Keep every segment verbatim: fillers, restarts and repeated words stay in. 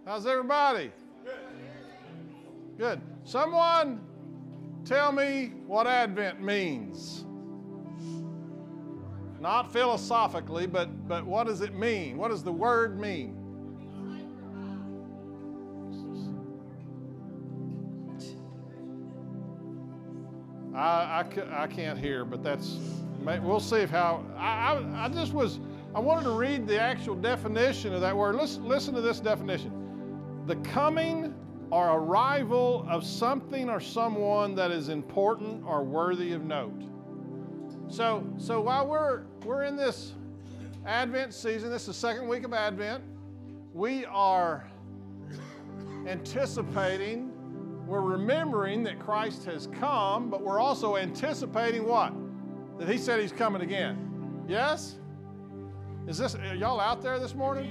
How's everybody? Good. Someone tell me what Advent means. Not philosophically, but, but what does it mean? What does the word mean? I, I, I can't hear, but that's, we'll see if how, I, I, I just was, I wanted to read the actual definition of that word. Listen, listen to this definition. The coming or arrival of something or someone that is important or worthy of note. So, so while we're, we're in this Advent season, this is the second week of Advent, we are anticipating, we're remembering that Christ has come, but we're also anticipating what? That he said he's coming again. Yes? Is this, are y'all out there this morning?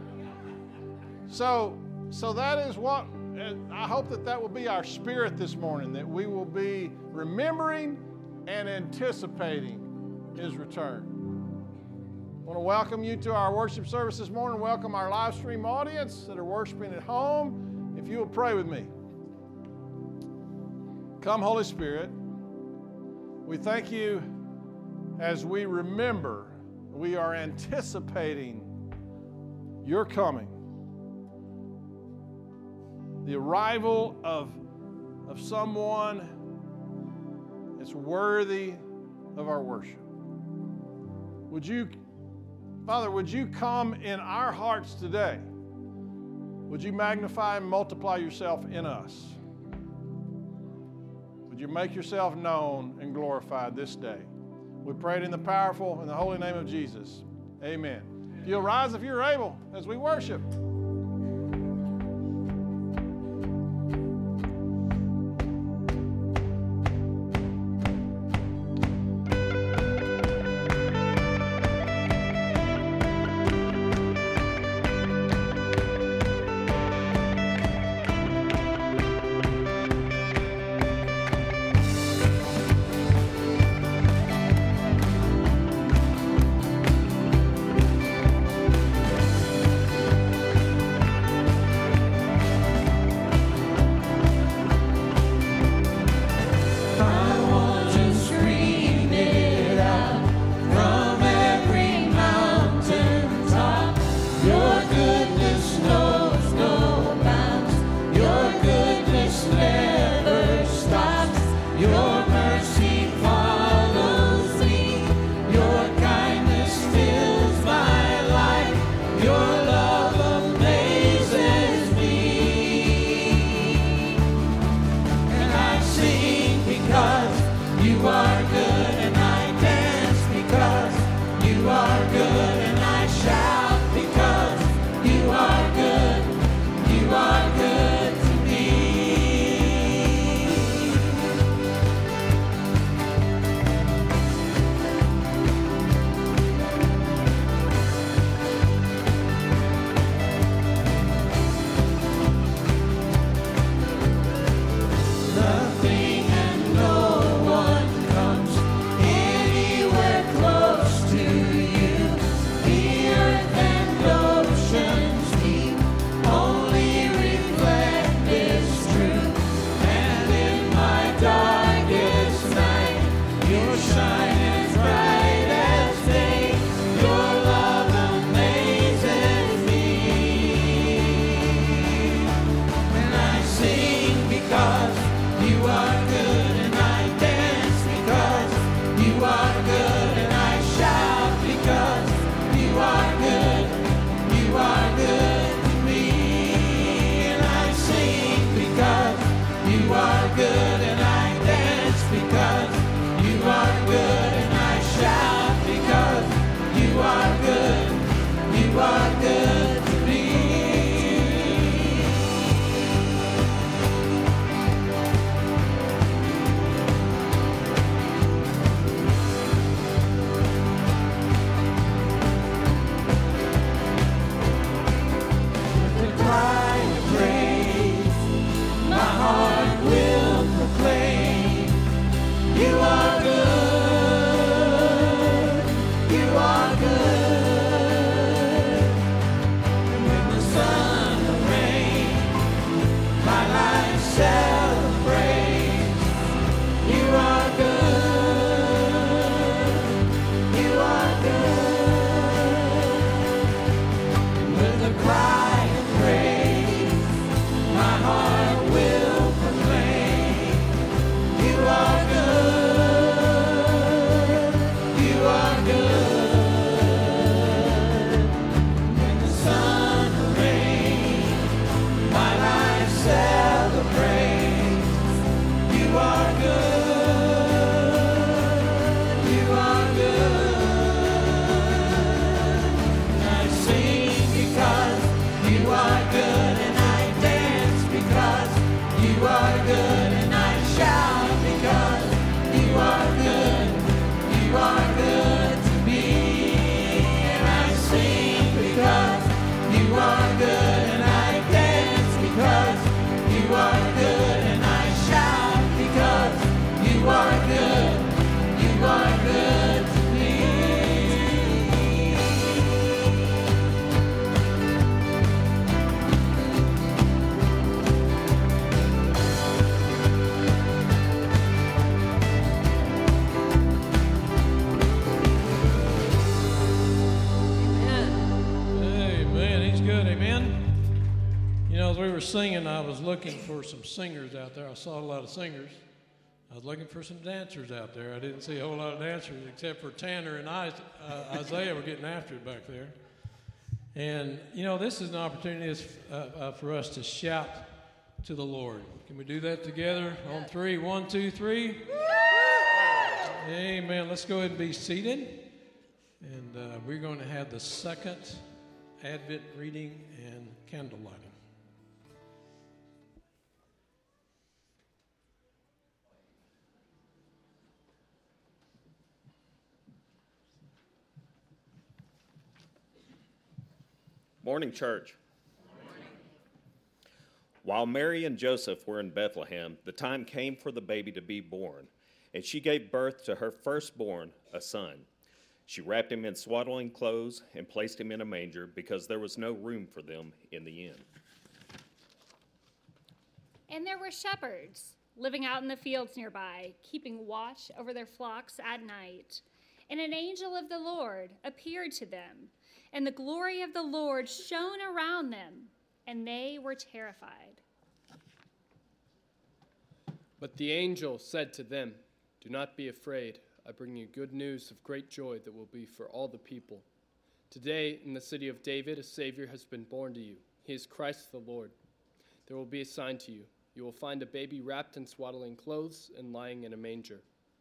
So, so that is what, I hope that that will be our spirit this morning, that we will be remembering and anticipating his return. I want to welcome you to our worship service this morning. Welcome our live stream audience that are worshiping at home. If you will pray with me. Come, Holy Spirit, we thank you as we remember, we are anticipating your coming. The arrival of, of someone that's worthy of our worship. Would you, Father, would you come in our hearts today? Would you magnify and multiply yourself in us? Would you make yourself known and glorified this day? We pray it in the powerful and the holy name of Jesus. Amen. If you'll rise if you're able as we worship. good, amen. You know, as we were singing, I was looking for some singers out there. I saw a lot of singers. I was looking for some dancers out there. I didn't see a whole lot of dancers except for Tanner and I, uh, Isaiah were getting after it back there. And, you know, this is an opportunity uh, uh, for us to shout to the Lord. Can we do that together on three? One, two, three. Amen. Let's go ahead and be seated. And uh, we're going to have the second Advent reading and candle lighting. Morning, church. Morning. While Mary and Joseph were in Bethlehem, the time came for the baby to be born, and she gave birth to her firstborn, a son. She wrapped him in swaddling clothes and placed him in a manger because there was no room for them in the inn. And there were shepherds living out in the fields nearby, keeping watch over their flocks at night. And an angel of the Lord appeared to them, and the glory of the Lord shone around them, and they were terrified. But the angel said to them, "Do not be afraid. I bring you good news of great joy that will be for all the people. Today, in the city of David, a Savior has been born to you. He is Christ the Lord. There will be a sign to you. You will find a baby wrapped in swaddling clothes and lying in a manger."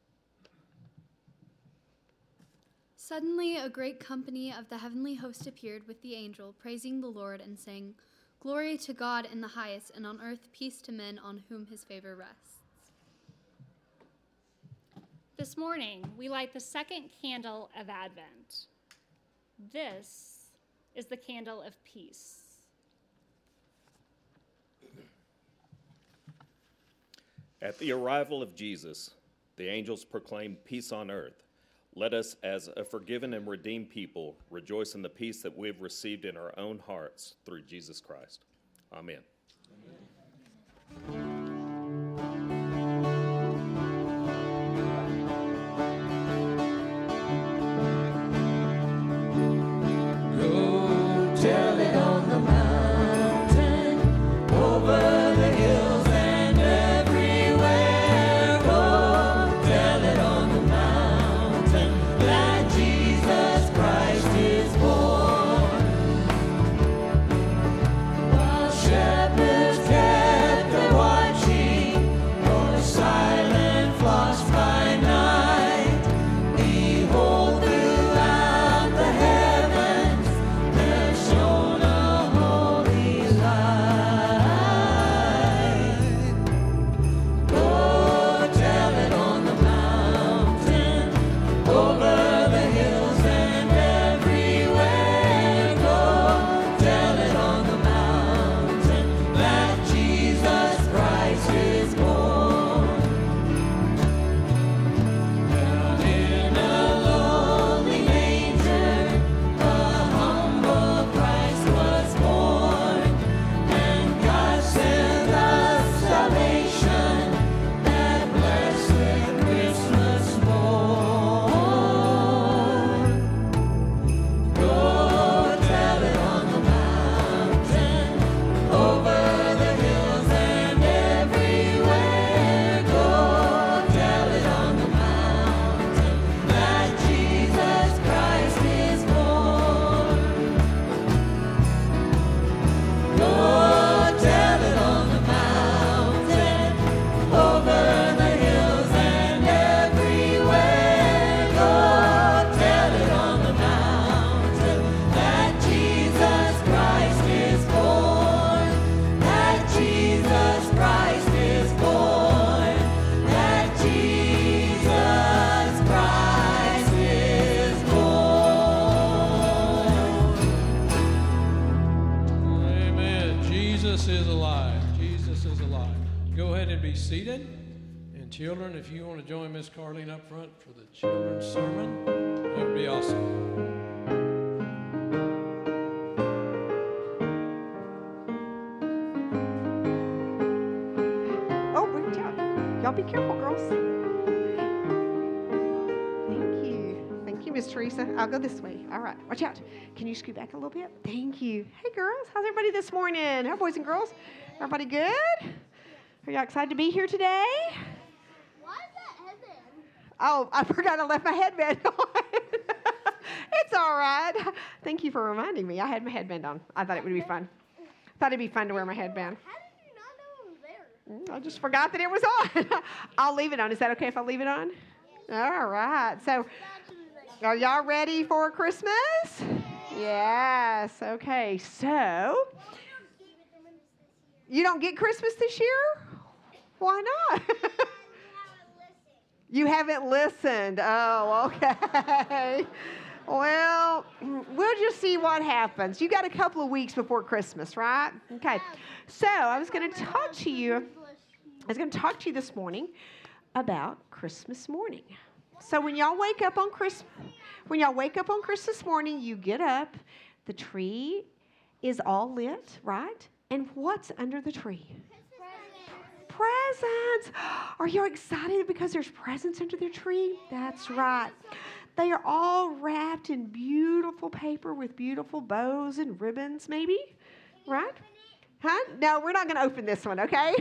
Suddenly a great company of the heavenly host appeared with the angel, praising the Lord and saying, "Glory to God in the highest, and on earth peace to men on whom his favor rests." This morning, we light the second candle of Advent. This is the candle of peace. At the arrival of Jesus, the angels proclaimed peace on earth. Let us, as a forgiven and redeemed people, rejoice in the peace that we have received in our own hearts through Jesus Christ. Amen. Amen. Seated. And children, if you want to join Miss Carlene up front for the children's sermon, that would be awesome. Oh, watch out. Y'all be careful, girls. Thank you. Thank you, Mister Teresa. I'll go this way. All right. Watch out. Can you scoot back a little bit? Thank you. Hey, girls. How's everybody this morning? How boys and girls? Everybody good? Are y'all excited to be here today? Why is that headband? Oh, I forgot I left my headband on. It's all right. Thank you for reminding me. I had my headband on. I thought it would be fun. I thought it'd be fun to wear my headband. How did you not know it was there? I just forgot that it was on. I'll leave it on. Is that okay if I leave it on? All right. So, are y'all ready for Christmas? Yes. Okay. So, you don't get Christmas this year? Why not? You haven't listened. Oh, okay. Well, we'll just see what happens. You got a couple of weeks before Christmas, right? Okay. So I was going to talk to you. I was going to talk to you this morning about Christmas morning. So when y'all wake up on Christmas, when y'all wake up on Christmas morning, you get up. The tree is all lit, right? And what's under the tree? Presents. Are you excited because there's presents under the tree? That's right. They are all wrapped in beautiful paper with beautiful bows and ribbons, maybe, right? Huh? No, we're not going to open this one, okay?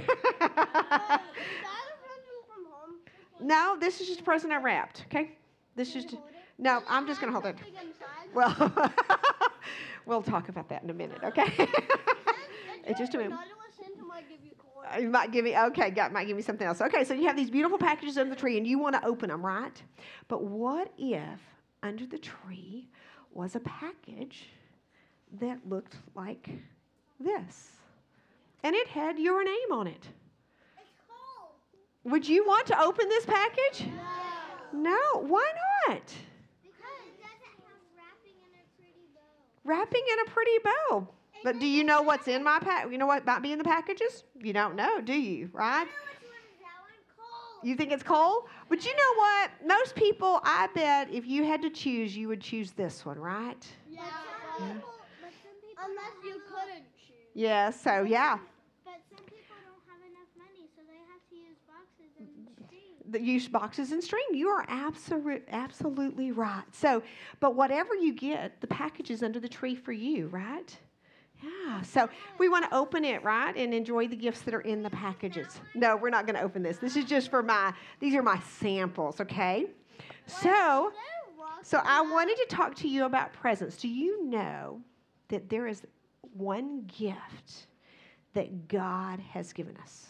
No, this is just a present I wrapped, okay? This is just, no, I'm just going to hold it. Well, we'll talk about that in a minute, okay? In just a minute. You might give me, okay, got, might give me something else. Okay, so you have these beautiful packages under the tree, and you want to open them, right? But what if under the tree was a package that looked like this? And it had your name on it. It's cold. Would you want to open this package? No. No, why not? Because it doesn't have wrapping in a pretty bow. Wrapping in a pretty bow. But do you know what's in my pack? You know what might be in the packages? You don't know, do you? Right? I know which one is that one. Cold. You think it's coal? But you know what? Most people, I bet, if you had to choose, you would choose this one, right? Yeah. But some people, but some people unless you couldn't choose. Yeah, so yeah. But some people don't have enough money, so they have to use boxes and string. The use boxes and string. You are absolute, absolutely right. So, but whatever you get, the package is under the tree for you, right? Yeah, so we want to open it, right, and enjoy the gifts that are in the packages. No, we're not going to open this. This is just for my, these are my samples, okay? So, so I wanted to talk to you about presents. Do you know that there is one gift that God has given us?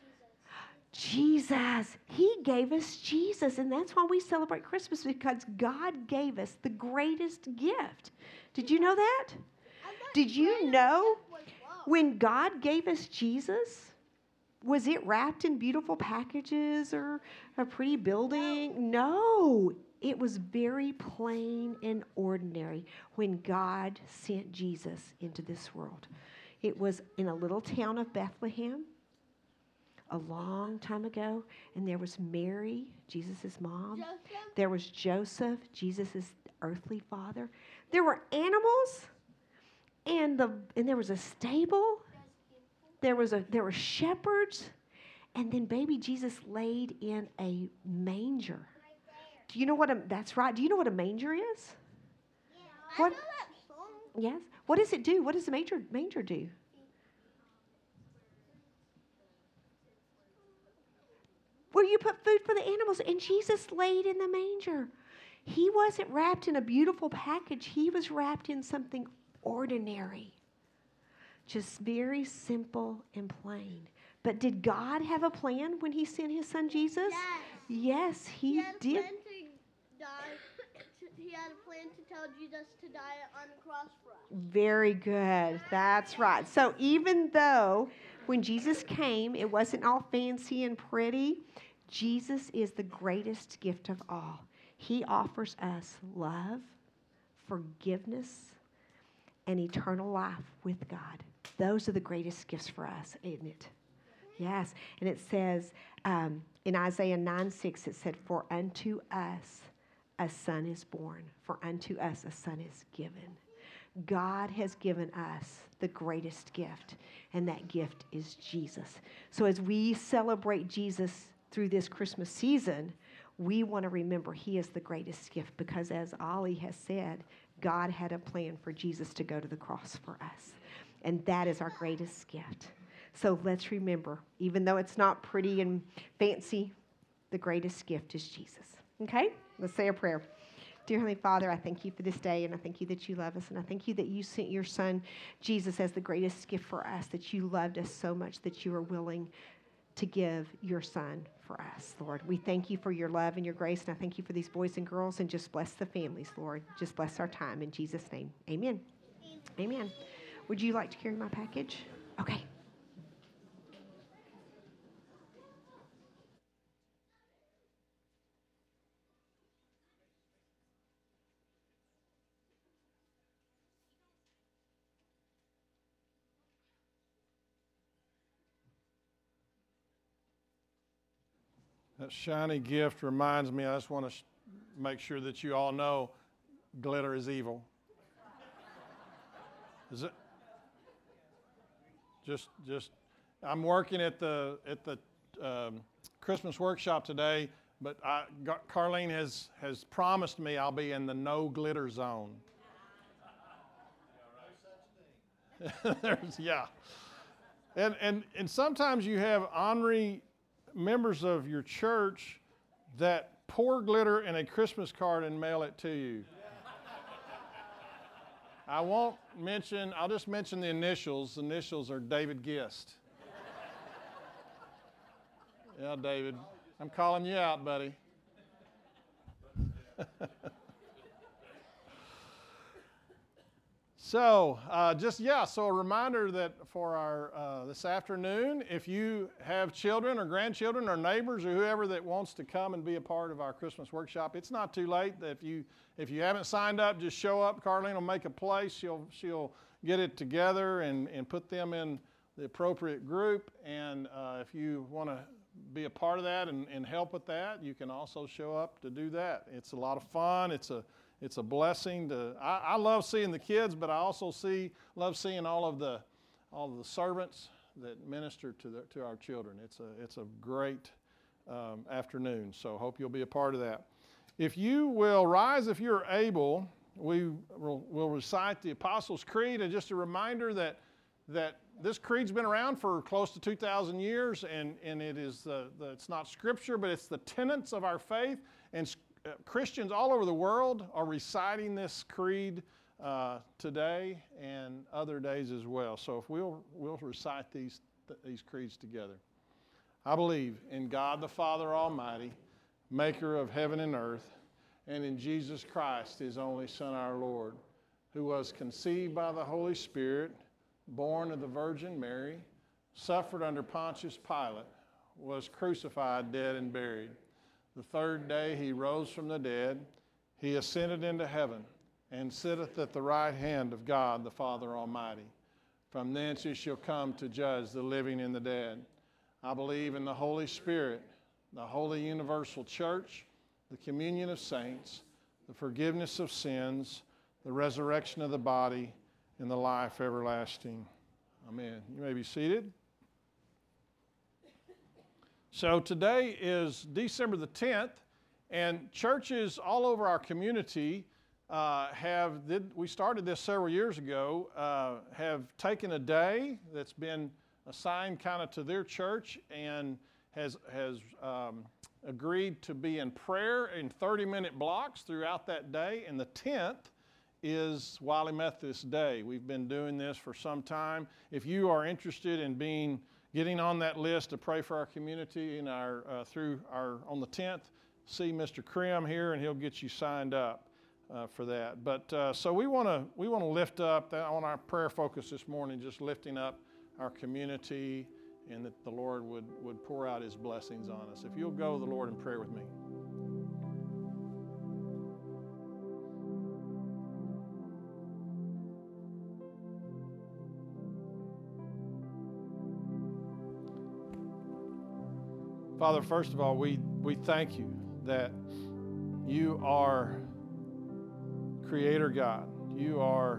Jesus. He gave us Jesus, and that's why we celebrate Christmas, because God gave us the greatest gift. Did you know that? Did you know when God gave us Jesus, was it wrapped in beautiful packages or a pretty building? No, it was very plain and ordinary when God sent Jesus into this world. It was in a little town of Bethlehem a long time ago, and there was Mary, Jesus' mom. Joseph? There was Joseph, Jesus' earthly father. There were animals. And the and there was a stable, there was a there were shepherds, and then baby Jesus laid in a manger. Do you know what a that's right? Do you know what a manger is? Yeah, What- I know that song. Yes. What does it do? What does the manger manger do? Where you put food for the animals, and Jesus laid in the manger. He wasn't wrapped in a beautiful package. He was wrapped in something ordinary, just very simple and plain. But did God have a plan when he sent his son Jesus? Yes. Yes, he, He had a did. plan to die. He had a plan to tell Jesus to die on the cross for us. Very good. That's right. So even though when Jesus came, it wasn't all fancy and pretty, Jesus is the greatest gift of all. He offers us love, forgiveness, and eternal life with God. Those are the greatest gifts for us, isn't it? Yes. And it says um, in Isaiah nine six, it said, "For unto us a son is born, for unto us a son is given." God has given us the greatest gift, and that gift is Jesus. So as we celebrate Jesus through this Christmas season, We want to remember he is the greatest gift because, as Ollie has said, God had a plan for Jesus to go to the cross for us. And that is our greatest gift. So let's remember, even though it's not pretty and fancy, the greatest gift is Jesus. Okay? Let's say a prayer. Dear Heavenly Father, I thank you for this day, and I thank you that you love us, and I thank you that you sent your son, Jesus, as the greatest gift for us, that you loved us so much that you are willing to give your son for us, Lord. We thank you for your love and your grace, and I thank you for these boys and girls, and just bless the families, Lord. Just bless our time. In Jesus' name, amen. Amen. Amen. Would you like to carry my package? Okay. That shiny gift reminds me, I just want to sh- make sure that you all know glitter is evil. Is it? Just, just, I'm working at the at the um, Christmas workshop today, but I, got, Carlene has has promised me I'll be in the no glitter zone. There's, yeah, and and and sometimes you have ornery members of your church that pour glitter in a Christmas card and mail it to you. I won't mention, I'll just mention the initials. The initials are David Gist. Yeah, David, I'm calling you out, buddy. So, uh, just, yeah, so a reminder that for our, uh, this afternoon, if you have children or grandchildren or neighbors or whoever that wants to come and be a part of our Christmas workshop, it's not too late. If you, if you haven't signed up, just show up. Carlene will make a place. She'll, she'll get it together and, and put them in the appropriate group. And uh, if you want to be a part of that and, and help with that, you can also show up to do that. It's a lot of fun. It's a It's a blessing to. I, I love seeing the kids, but I also see love seeing all of the all of the servants that minister to the, to our children. It's a it's a great um, afternoon. So hope you'll be a part of that. If you will rise, if you're able, we will we'll recite the Apostles' Creed, and just a reminder that that this creed's been around for close to two thousand years, and and it is the, the it's not scripture, but it's the tenets of our faith. And Uh, Christians all over the world are reciting this creed uh, today and other days as well. So if we'll we'll recite these th- these creeds together. I believe in God the Father Almighty, maker of heaven and earth, and in Jesus Christ, his only Son, our Lord, who was conceived by the Holy Spirit, born of the Virgin Mary, suffered under Pontius Pilate, was crucified, dead, and buried. The third day he rose from the dead. He ascended into heaven and sitteth at the right hand of God the Father Almighty. From thence he shall come to judge the living and the dead. I believe in the Holy Spirit, the holy universal church, the communion of saints, the forgiveness of sins, the resurrection of the body, and the life everlasting. Amen. You may be seated. So today is December the tenth, and churches all over our community uh, have, did, we started this several years ago, uh, have taken a day that's been assigned kind of to their church and has, has um, agreed to be in prayer in thirty-minute blocks throughout that day, and the tenth is Wiley Methodist Day. We've been doing this for some time. If you are interested in being Getting on that list to pray for our community in our uh, through our on the tenth, see Mister Krim here, and he'll get you signed up uh, for that. But uh, so we want to we want to lift up that on our prayer focus this morning, just lifting up our community, and that the Lord would would pour out His blessings on us. If you'll go to the Lord in prayer with me. Father, first of all, we, we thank you that you are Creator God. You are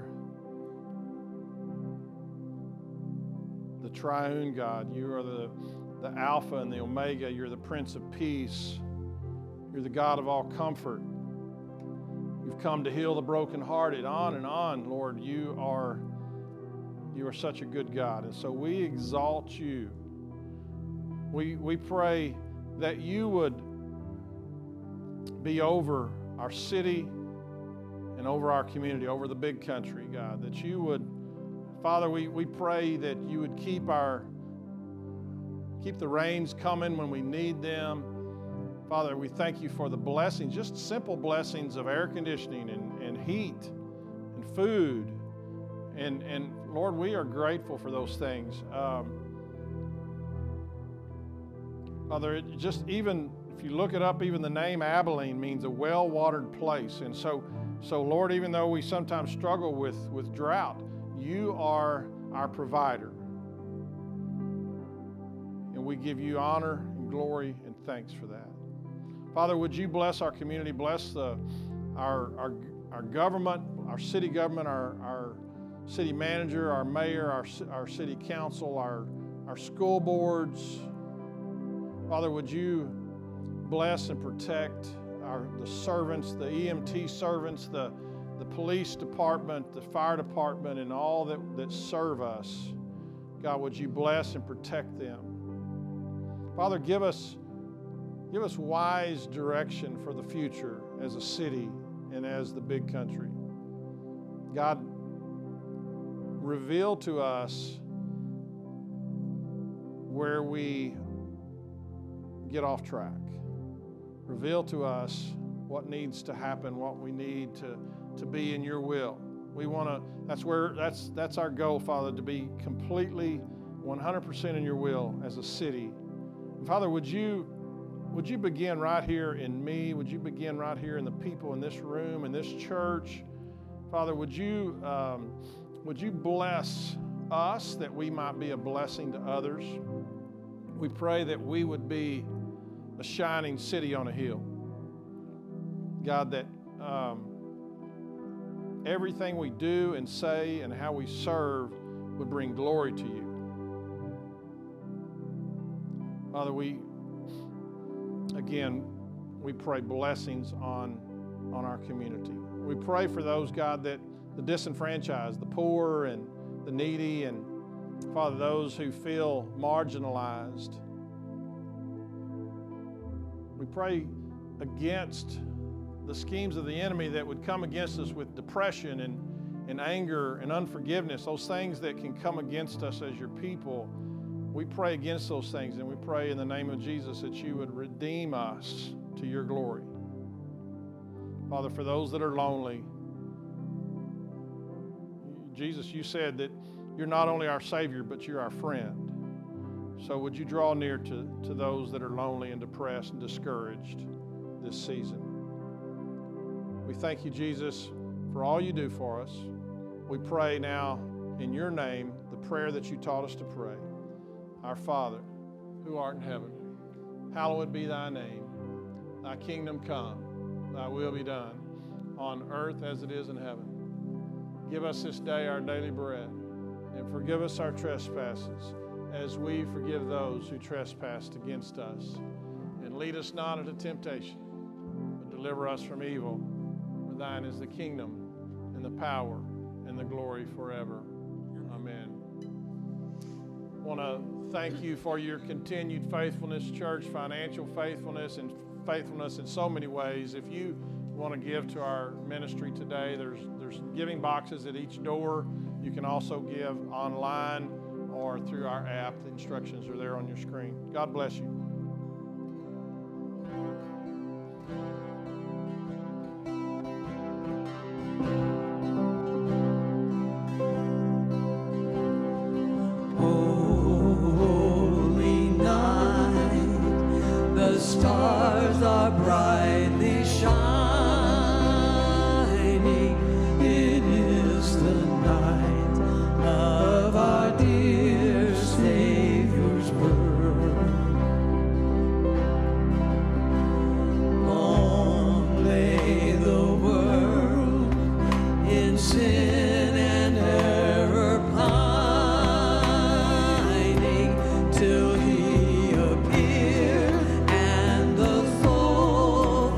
the triune God. You are the, the Alpha and the Omega. You're the Prince of Peace. You're the God of all comfort. You've come to heal the brokenhearted. On and on, Lord, you are, you are such a good God. And so we exalt you. We, we pray that you would be over our city and over our community, over the big country, God, that you would, Father, we, we pray that you would keep our, keep the rains coming when we need them. Father, we thank you for the blessings, just simple blessings of air conditioning and, and heat and food. And, and Lord, we are grateful for those things. Um, Father, it just even, if you look it up, even the name Abilene means a well-watered place. And so, so Lord, even though we sometimes struggle with, with drought, you are our provider. And we give you honor and glory and thanks for that. Father, would you bless our community, bless the, our, our, our government, our city government, our, our city manager, our mayor, our, our city council, our, our school boards. Father, would you bless and protect our, the servants, the E M T servants, the, the police department, the fire department, and all that, that serve us. God, would you bless and protect them? Father, give us, give us wise direction for the future as a city and as the big country. God, reveal to us where we get off track. Reveal to us what needs to happen, what we need to, to be in your will. We want to, that's where, that's, that's our goal, Father, to be completely one hundred percent in your will as a city. And Father, would you, would you begin right here in me? Would you begin right here in the people in this room, in this church? Father, would you, um, would you bless us that we might be a blessing to others? We pray that we would be a shining city on a hill. God, that um, everything we do and say and how we serve would bring glory to you. Father, we, again, we pray blessings on, on our community. We pray for those, God, that the disenfranchised, the poor and the needy, and Father, those who feel marginalized. We pray against the schemes of the enemy that would come against us with depression and, and anger and unforgiveness, those things that can come against us as your people. We pray against those things, and we pray in the name of Jesus that you would redeem us to your glory. Father, for those that are lonely, Jesus, you said that you're not only our Savior, but you're our friend. So would you draw near to, to those that are lonely and depressed and discouraged this season? We thank you, Jesus, for all you do for us. We pray now in your name the prayer that you taught us to pray. Our Father, who art in heaven, hallowed be thy name. Thy kingdom come, thy will be done, on earth as it is in heaven. Give us this day our daily bread, and forgive us our trespasses, as we forgive those who trespass against us. And lead us not into temptation, but deliver us from evil. For thine is the kingdom, and the power, and the glory forever. Amen. I want to thank you for your continued faithfulness, church, financial faithfulness, and faithfulness in so many ways. If you want to give to our ministry today, there's, there's giving boxes at each door. You can also give online or through our app. The instructions are there on your screen. God bless you. Holy night, the stars are brightly shining. It is the night of our dear Savior's birth. Long lay the world in sin and error pining, till he appeared and the soul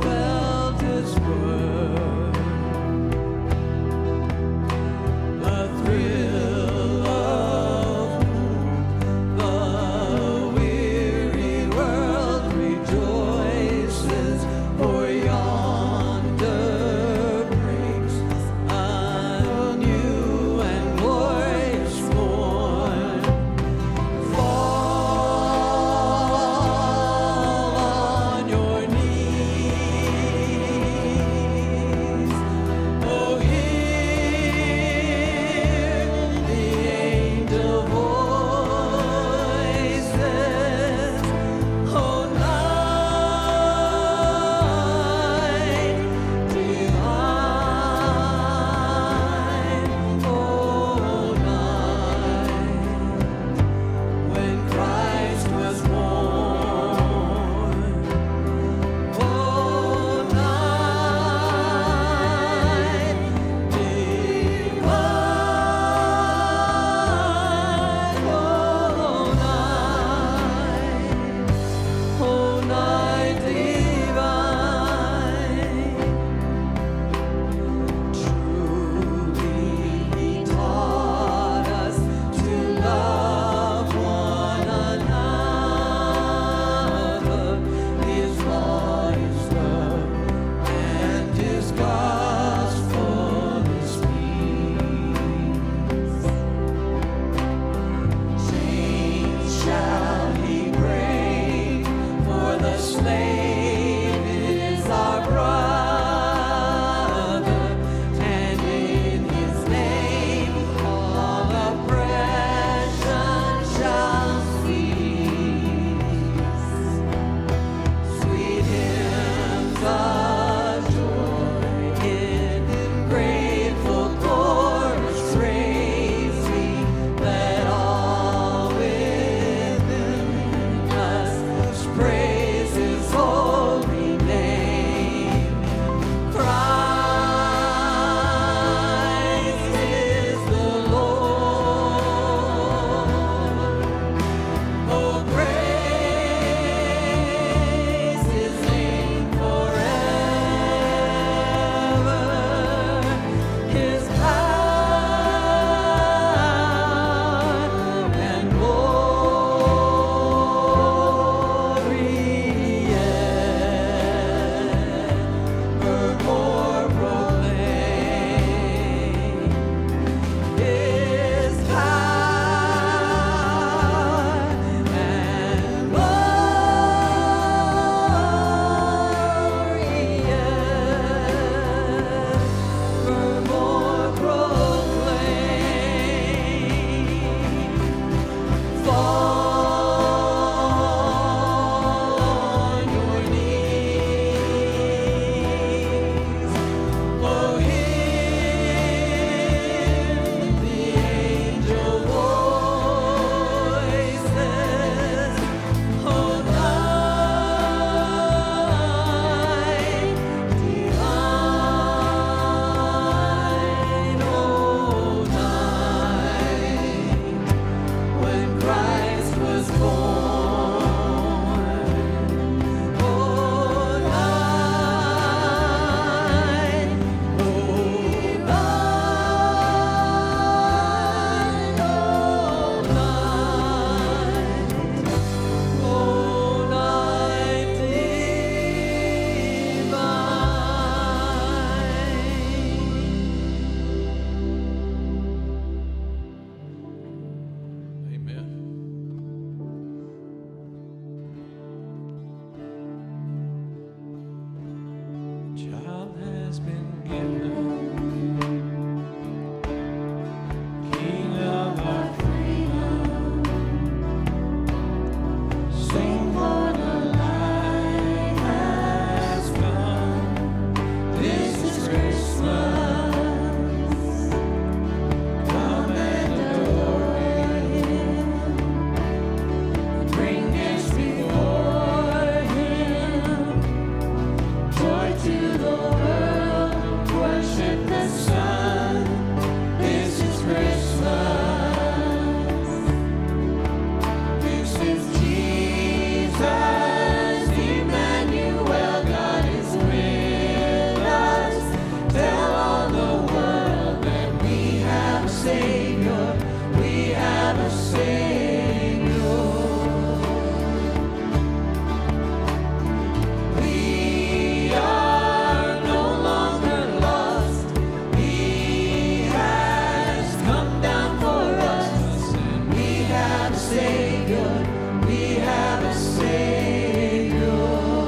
Savior, we have a Savior.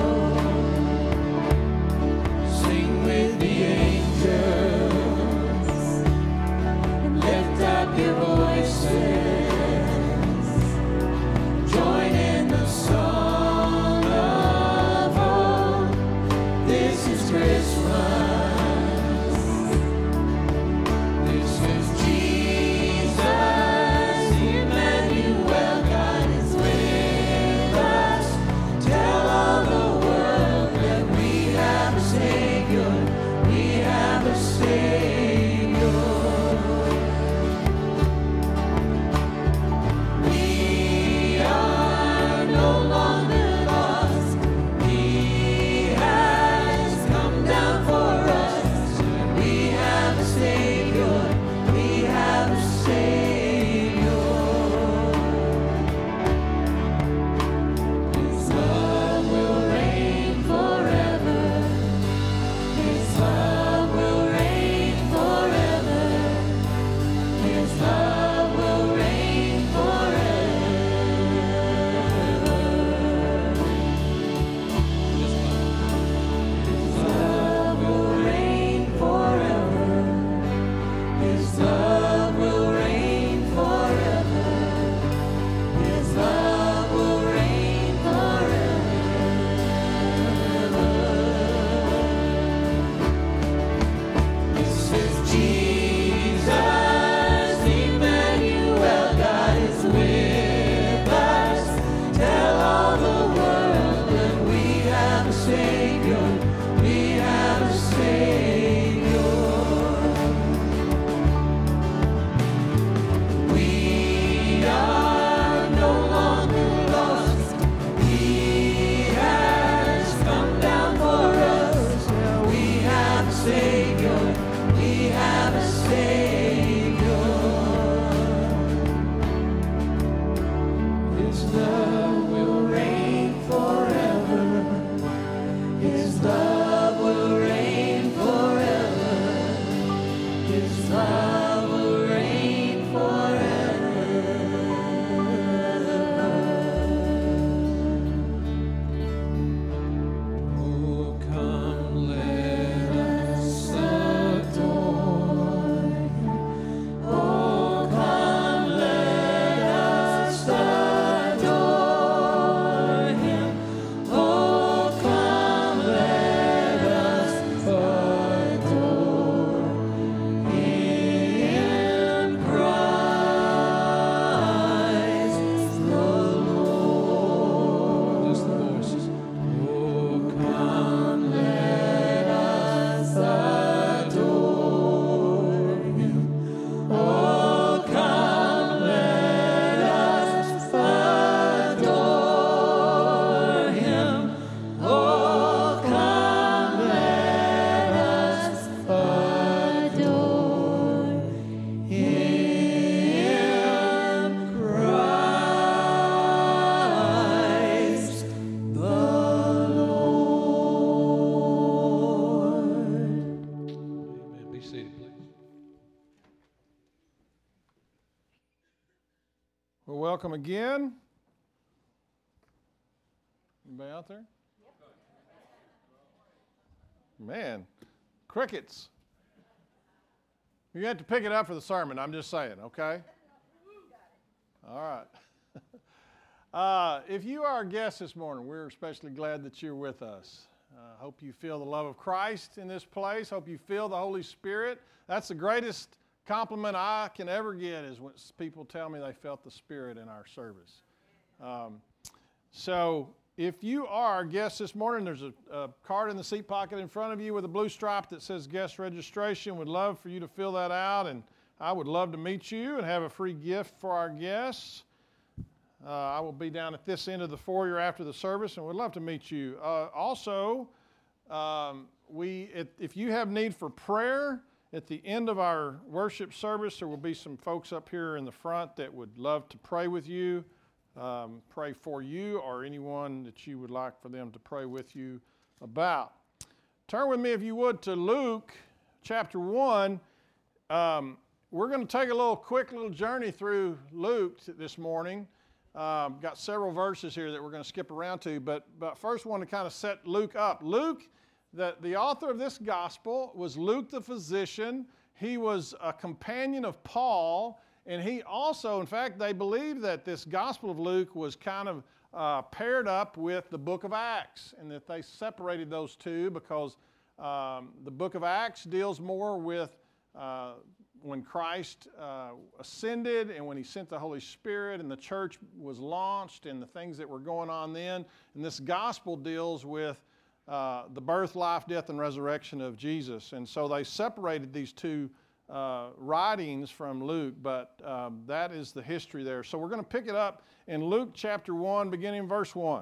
Sing with the angels and lift up your voices. Join in the song of hope. This is Christmas. Welcome again. Anybody out there? Man, crickets. You have to pick it up for the sermon, I'm just saying, okay? All right. uh, if you are our guest this morning, we're especially glad that you're with us. Uh, hope you feel the love of Christ in this place. Hope you feel the Holy Spirit. That's the greatest compliment I can ever get, is when people tell me they felt the Spirit in our service. Um, so if you are our guest this morning, there's a, a card in the seat pocket in front of you with a blue stripe that says guest registration. Would love for you to fill that out, and I would love to meet you and have a free gift for our guests. Uh, I will be down at this end of the foyer after the service, and would love to meet you. Uh, also, um, we if, if you have need for prayer, at the end of our worship service, there will be some folks up here in the front that would love to pray with you, um, pray for you, or anyone that you would like for them to pray with you about. Turn with me, if you would, to Luke chapter one. Um, we're going to take a little quick little journey through Luke this morning. Um, got several verses here that we're going to skip around to, but, but first want to kind of set Luke up. Luke, the, the author of this gospel, was Luke the physician. He was a companion of Paul, and he also, in fact, they believe that this Gospel of Luke was kind of uh, paired up with the book of Acts, and that they separated those two because um, the book of Acts deals more with uh, when Christ uh, ascended and when he sent the Holy Spirit and the church was launched and the things that were going on then. And this gospel deals with uh, the birth, life, death, and resurrection of Jesus. And so they separated these two uh, writings from Luke, but um, that is the history there. So we're going to pick it up in Luke chapter one, beginning in verse one.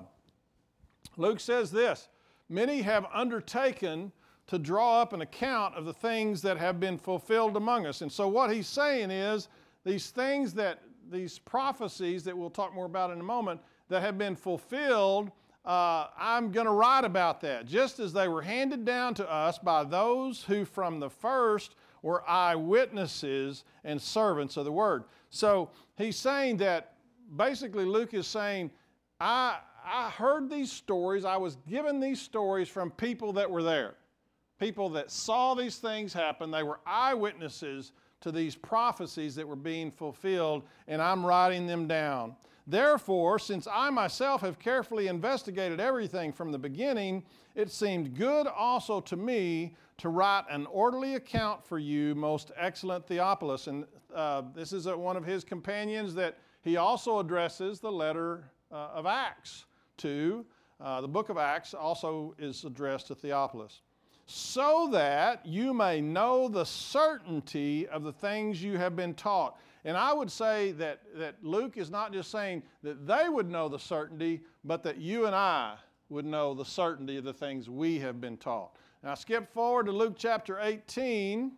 Luke says this, "Many have undertaken to draw up an account of the things that have been fulfilled among us." And so what he's saying is these things that, these prophecies that we'll talk more about in a moment, that have been fulfilled, uh, I'm going to write about that, just as they were handed down to us by those who from the first were eyewitnesses and servants of the word. So he's saying that, basically Luke is saying, I, I heard these stories, I was given these stories from people that were there. People that saw these things happen. They were eyewitnesses to these prophecies that were being fulfilled, and I'm writing them down. Therefore, since I myself have carefully investigated everything from the beginning, it seemed good also to me to write an orderly account for you, most excellent Theophilus. And uh, this is a, one of his companions that he also addresses the letter uh, of Acts to. Uh, the book of Acts also is addressed to Theophilus. So that you may know the certainty of the things you have been taught. And I would say that, that Luke is not just saying that they would know the certainty, but that you and I would know the certainty of the things we have been taught. Now skip forward to Luke chapter eighteen,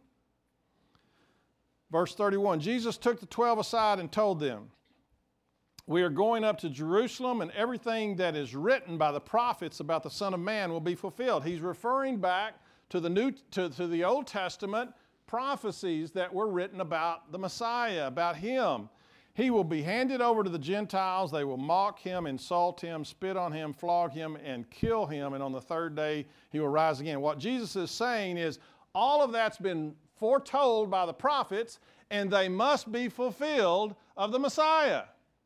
verse thirty-one. Jesus took the twelve aside and told them, "We are going up to Jerusalem, and everything that is written by the prophets about the Son of Man will be fulfilled." He's referring back to the New, to, to the Old Testament prophecies that were written about the Messiah, about him. He will be handed over to the Gentiles. They will mock him, insult him, spit on him, flog him, and kill him. And on the third day, he will rise again. What Jesus is saying is all of that's been foretold by the prophets, and they must be fulfilled of the Messiah.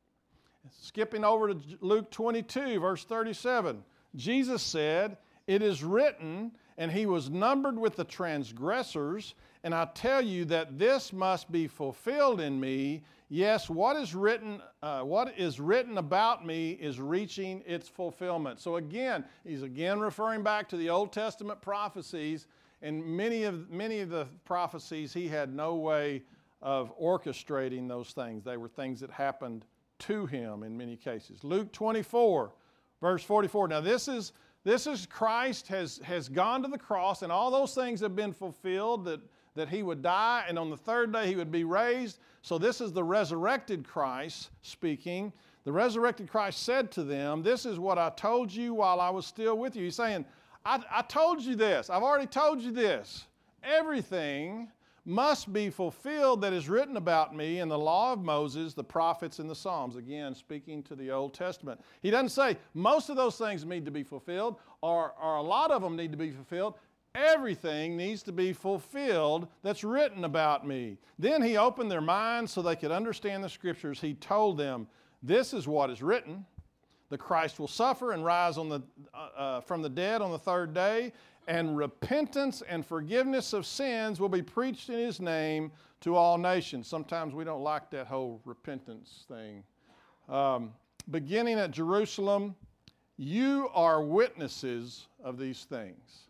Skipping over to Luke twenty-two, verse thirty-seven. Jesus said, "It is written, and he was numbered with the transgressors, and I tell you that this must be fulfilled in me. Yes, what is written, uh, what is written about me is reaching its fulfillment." So again, he's again referring back to the Old Testament prophecies, and many of many of the prophecies he had no way of orchestrating those things. They were things that happened to him in many cases. Luke twenty-four, verse forty-four. Now this is this is Christ has, has gone to the cross, and all those things have been fulfilled, that, that he would die, and on the third day he would be raised. So this is the resurrected Christ speaking. The resurrected Christ said to them, "This is what I told you while I was still with you." He's saying, I, I told you this. I've already told you this. Everything must be fulfilled that is written about me in the law of Moses, the prophets, and the Psalms. Again, speaking to the Old Testament. He doesn't say most of those things need to be fulfilled, or, or a lot of them need to be fulfilled. Everything needs to be fulfilled that's written about me. Then he opened their minds so they could understand the Scriptures. He told them, "This is what is written. The Christ will suffer and rise on the, uh, uh, from the dead on the third day, and repentance and forgiveness of sins will be preached in his name to all nations." Sometimes we don't like that whole repentance thing. Um, beginning at Jerusalem, you are witnesses of these things.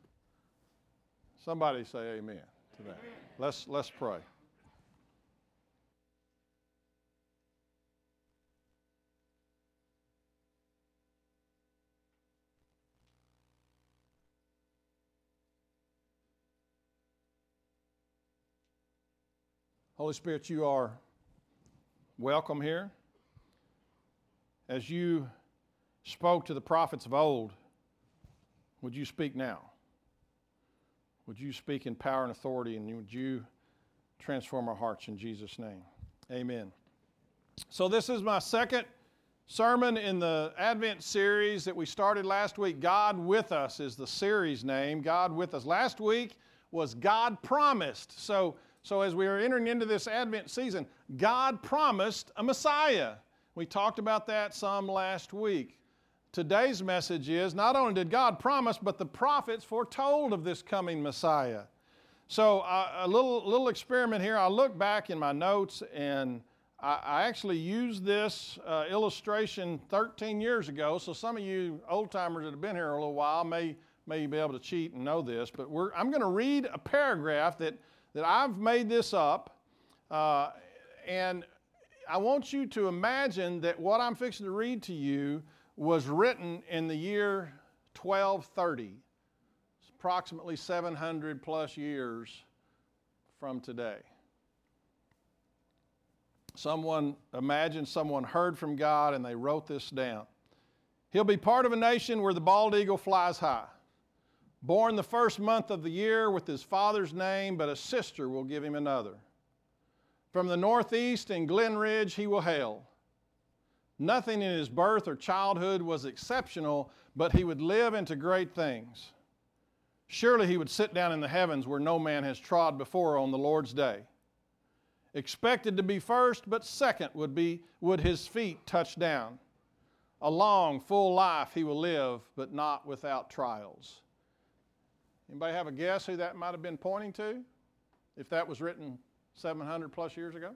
Somebody say amen to that. Let's, let's pray. Holy Spirit, you are welcome here. As you spoke to the prophets of old, would you speak now? Would you speak in power and authority, and would you transform our hearts in Jesus' name? Amen. So this is my second sermon in the Advent series that we started last week. God with Us is the series name, God with Us. Last week was God Promised. So, so as we are entering into this Advent season, God promised a Messiah. We talked about that some last week. Today's message is not only did God promise, but the prophets foretold of this coming Messiah. So uh, a little, little experiment here. I look back in my notes and I, I actually used this uh, illustration thirteen years ago. So some of you old timers that have been here a little while may, may be able to cheat and know this. But we're, I'm going to read a paragraph that, that I've made this up. Uh, and I want you to imagine that what I'm fixing to read to you was written in the year twelve thirty. It's approximately seven hundred plus years from today. Someone, imagine someone heard from God and they wrote this down. He'll be part of a nation where the bald eagle flies high. Born the first month of the year with his father's name, but a sister will give him another. From the northeast in Glen Ridge he will hail. Nothing in his birth or childhood was exceptional, but he would live into great things. Surely he would sit down in the heavens where no man has trod before on the Lord's day. Expected to be first, but second would be would his feet touch down. A long, full life he will live, but not without trials. Anybody have a guess who that might have been pointing to, if that was written seven hundred plus years ago?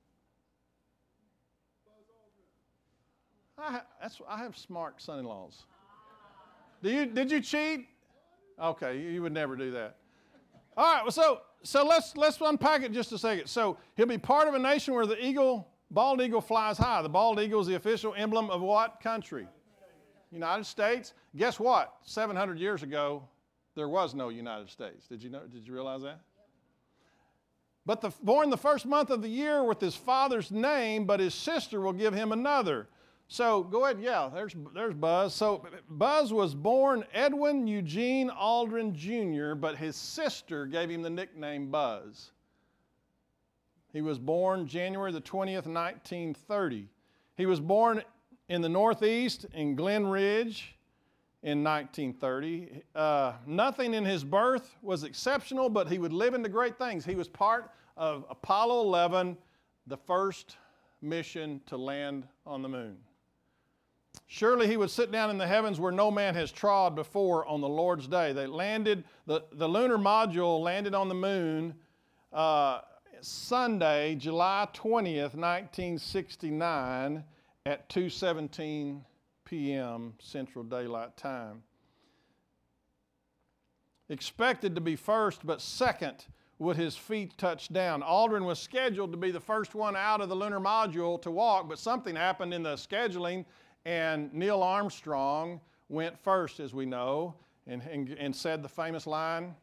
I, that's, I have smart son-in-laws. Do you, did you cheat? Okay, you, you would never do that. All right, well, so, so let's, let's unpack it just a second. So he'll be part of a nation where the eagle, bald eagle flies high. The bald eagle is the official emblem of what country? United States. Guess what? seven hundred years ago, there was no United States. Did you know? Did you realize that? But the, born the first month of the year with his father's name, but his sister will give him another. So go ahead, yeah, there's, there's Buzz. So Buzz was born Edwin Eugene Aldrin Junior, but his sister gave him the nickname Buzz. He was born January the twentieth, nineteen thirty. He was born in the Northeast in Glen Ridge in nineteen thirty. Uh, nothing in his birth was exceptional, but he would live into great things. He was part of Apollo eleven, the first mission to land on the moon. Surely he would sit down in the heavens where no man has trod before on the Lord's day. They landed, the, the lunar module landed on the moon uh, Sunday, July twentieth, nineteen sixty-nine at two seventeen p.m. Central Daylight Time. Expected to be first, but second would his feet touch down. Aldrin was scheduled to be the first one out of the lunar module to walk, but something happened in the scheduling, and Neil Armstrong went first, as we know, and, and, and said the famous line,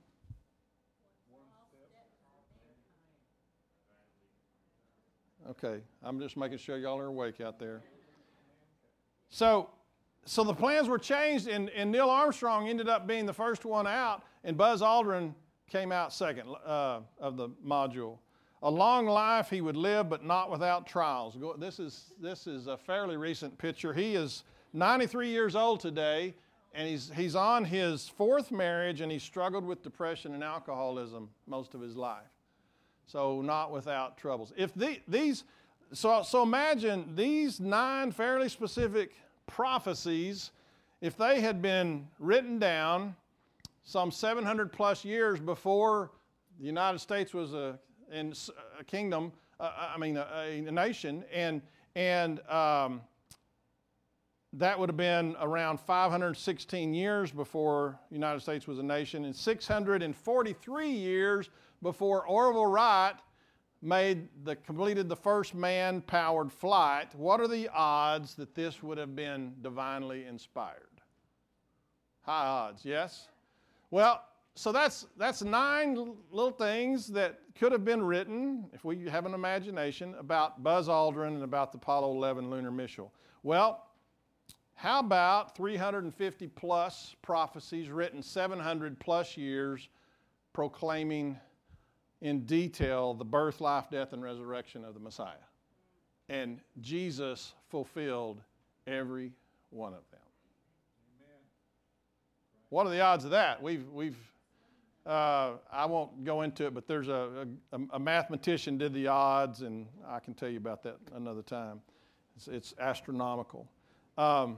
okay, I'm just making sure y'all are awake out there. So, so the plans were changed, and, and Neil Armstrong ended up being the first one out, and Buzz Aldrin came out second uh, of the module. A long life he would live, but not without trials. This is, this is a fairly recent picture. He is ninety-three years old today, and he's, he's on his fourth marriage, and he struggled with depression and alcoholism most of his life. So not without troubles. If the, these, so, so imagine these nine fairly specific prophecies, if they had been written down some seven hundred plus years before the United States was a, in a kingdom, uh, I mean a, a nation, and, and um, that would have been around five hundred sixteen years before the United States was a nation, and six hundred forty-three years before Orville Wright made the, completed the first man-powered flight. What are the odds that this would have been divinely inspired? High odds, yes? Well, so that's, that's nine little things that could have been written, if we have an imagination, about Buzz Aldrin and about the Apollo eleven lunar mission. Well, how about three hundred fifty plus prophecies written seven hundred plus years proclaiming in detail the birth, life, death, and resurrection of the Messiah? And Jesus fulfilled every one of them. Amen. What are the odds of that? We've, we've uh, I won't go into it, but there's a, a, a mathematician did the odds, and I can tell you about that another time. It's, it's astronomical. Um,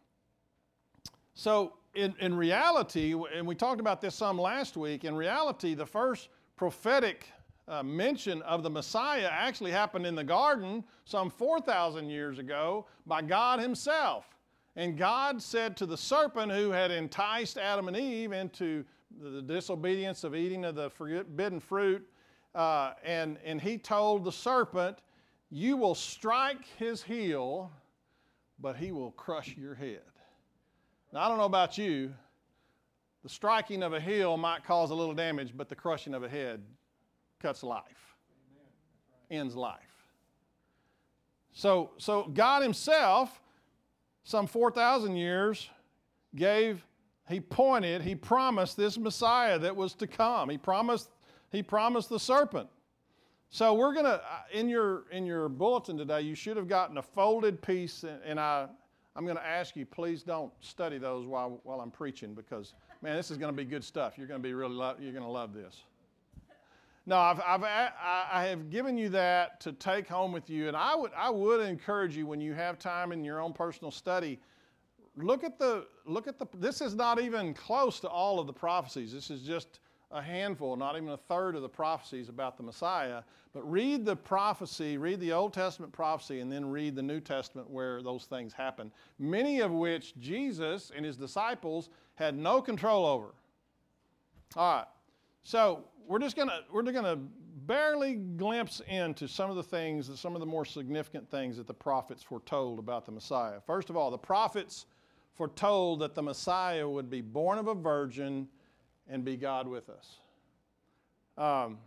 so in, in reality, and we talked about this some last week, in reality, the first prophetic uh, mention of the Messiah actually happened in the garden some four thousand years ago by God himself. And God said to the serpent who had enticed Adam and Eve into the disobedience of eating of the forbidden fruit, uh, and, and he told the serpent, you will strike his heel, but he will crush your head. Now, I don't know about you, the striking of a heel might cause a little damage, but the crushing of a head cuts life, ends life. So, so God himself, some four thousand years, gave, he pointed, he promised this Messiah that was to come. He promised, he promised the serpent. So we're going to, in your in your bulletin today, you should have gotten a folded piece, and, and I, I'm going to ask you, please don't study those while, while I'm preaching, because, man, this is going to be good stuff. You're going to be really, lo- you're going to love this. No, I've, I've, I have given you that to take home with you, and I would, I would encourage you when you have time in your own personal study, look at the, look at the, this is not even close to all of the prophecies. This is just a handful, not even a third of the prophecies about the Messiah. But read the prophecy, read the Old Testament prophecy, and then read the New Testament where those things happen, many of which Jesus and his disciples had no control over. All right, so we're just gonna we're gonna barely glimpse into some of the things, some of the more significant things that the prophets foretold about the Messiah. First of all, the prophets foretold that the Messiah would be born of a virgin and be God with us. Um,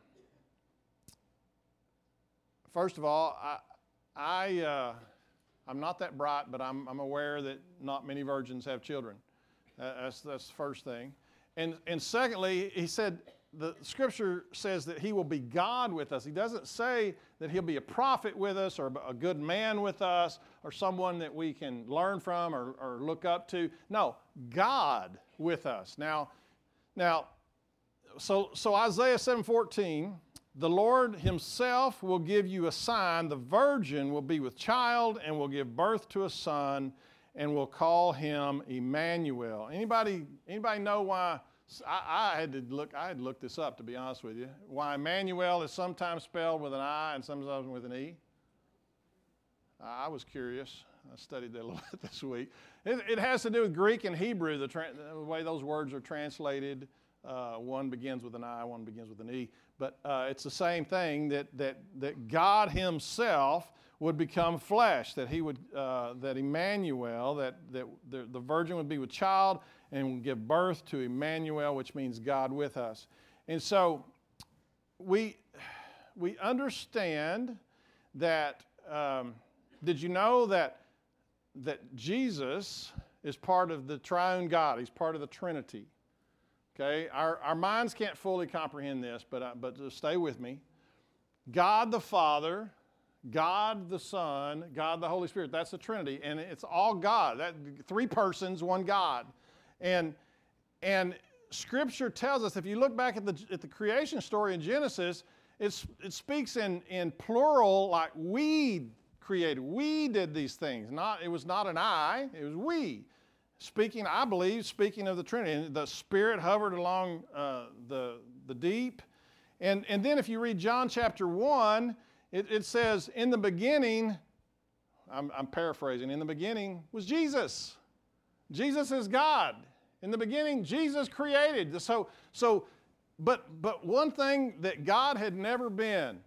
first of all, I, I, uh, I'm not that bright, but I'm, I'm aware that not many virgins have children. Uh, that's, that's the first thing. And, and secondly, he said, the Scripture says that he will be God with us. He doesn't say that he'll be a prophet with us or a good man with us or someone that we can learn from or, or look up to. No, God with us. Now, Now, so, so Isaiah seven fourteen, the Lord himself will give you a sign. The virgin will be with child and will give birth to a son and will call him Emmanuel. Anybody, anybody know why? I, I had to look, I had to look this up, to be honest with you. Why Emmanuel is sometimes spelled with an I and sometimes with an E? I was curious. I studied that a little bit this week. It, it has to do with Greek and Hebrew, the, tra- the way those words are translated. Uh, one begins with an I, one begins with an E. But uh, it's the same thing, that, that, that God himself would become flesh, that he would, uh, that Emmanuel, that, that the, the virgin would be with child and would give birth to Emmanuel, which means God with us. And so we, we understand that, um, did you know that that Jesus is part of the triune God? He's part of the Trinity. Okay, our, our minds can't fully comprehend this, but, uh, but just stay with me. God the Father, God the Son, God the Holy Spirit, that's the Trinity, and it's all God. That, three persons, one God. And, and Scripture tells us, if you look back at the, at the creation story in Genesis, it's, it speaks in, in plural, like we created. We did these things. Not, it was not an I, it was we. Speaking, I believe, speaking of the Trinity, the Spirit hovered along uh, the, the deep. And, and then if you read John chapter one, it, it says, in the beginning, I'm, I'm paraphrasing, in the beginning was Jesus. Jesus is God. In the beginning, Jesus created. So, so but, but one thing that God had never been,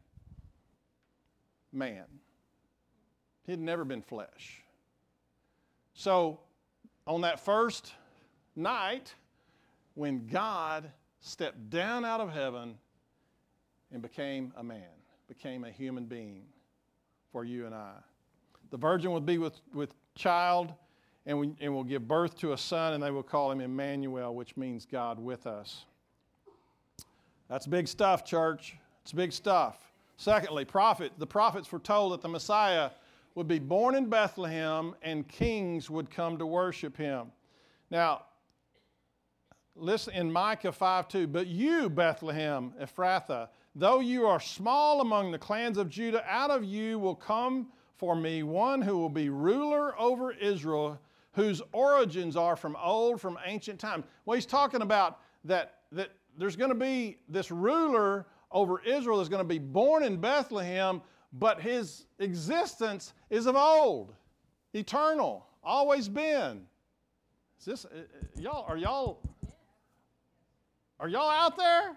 man. He had never been flesh. So, on that first night, when God stepped down out of heaven and became a man, became a human being for you and I. The virgin would be with, with child and, we, and will give birth to a son, and they will call him Emmanuel, which means God with us. That's big stuff, church. It's big stuff. Secondly, prophet, the prophets foretold that the Messiah would be born in Bethlehem, and kings would come to worship him. Now, listen in Micah five two, but you, Bethlehem Ephrathah, though you are small among the clans of Judah, out of you will come for me one who will be ruler over Israel, whose origins are from old, from ancient times. Well, he's talking about that, that there's going to be this ruler over Israel that's going to be born in Bethlehem, but his existence is of old, eternal, always been. Is this, y'all, are y'all, are y'all out there?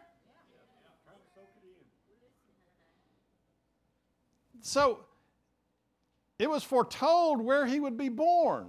So, it was foretold where he would be born.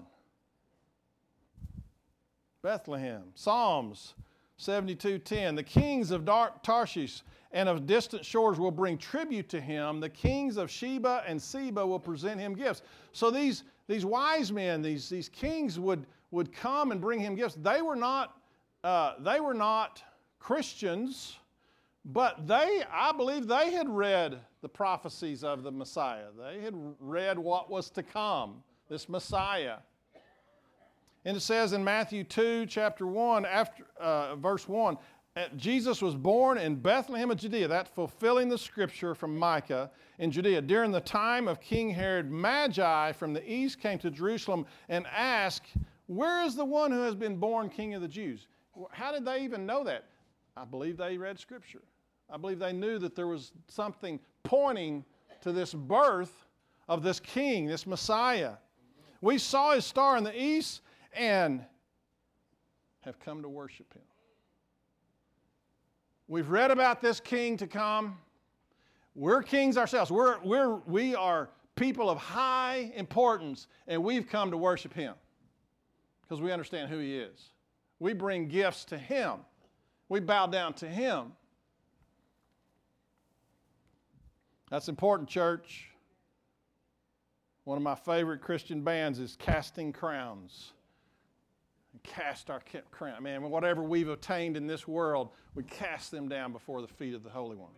Bethlehem. Psalms seventy-two ten. The kings of Tarshish and of distant shores will bring tribute to him. The kings of Sheba and Seba will present him gifts. So these, these wise men, these, these kings would, would come and bring him gifts. They were not, uh, they were not Christians, but they, I believe they had read the prophecies of the Messiah. They had read what was to come, this Messiah. And it says in Matthew two, chapter one, after, uh, verse one, Jesus was born in Bethlehem of Judea. That's fulfilling the scripture from Micah in Judea. During the time of King Herod, Magi from the east came to Jerusalem and asked, where is the one who has been born King of the Jews? How did they even know that? I believe they read scripture. I believe they knew that there was something pointing to this birth of this king, this Messiah. We saw his star in the east and have come to worship him. We've read about this king to come. We're kings ourselves. We're, we're, we are people of high importance, and we've come to worship him because we understand who he is. We bring gifts to him. We bow down to him. That's important, church. One of my favorite Christian bands is Casting Crowns. Cast our crown. Man, whatever we've attained in this world, we cast them down before the feet of the Holy One.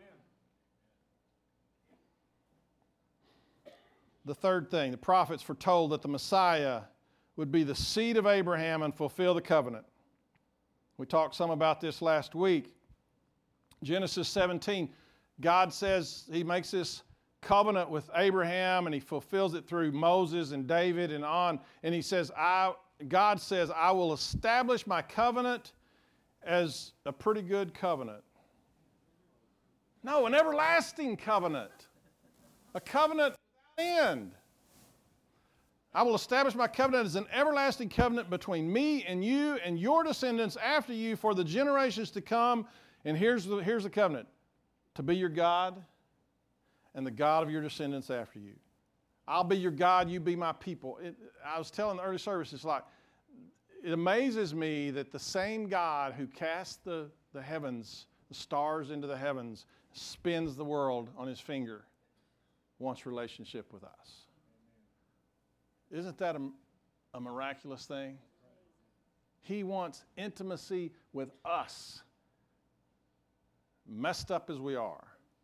The third thing, the prophets foretold that the Messiah would be the seed of Abraham and fulfill the covenant. We talked some about this last week. Genesis seventeen, God says he makes this covenant with Abraham and he fulfills it through Moses and David and on. And he says, I, God says, I will establish my covenant as a pretty good covenant. No, an everlasting covenant. A covenant without end. I will establish my covenant as an everlasting covenant between me and you and your descendants after you for the generations to come. And here's the, here's the covenant. To be your God and the God of your descendants after you. I'll be your God, you be my people. It, I was telling the early service, it's like, it amazes me that the same God who cast the, the heavens, the stars into the heavens, spins the world on his finger, wants relationship with us. Isn't that a, a miraculous thing? He wants intimacy with us, messed up as we are.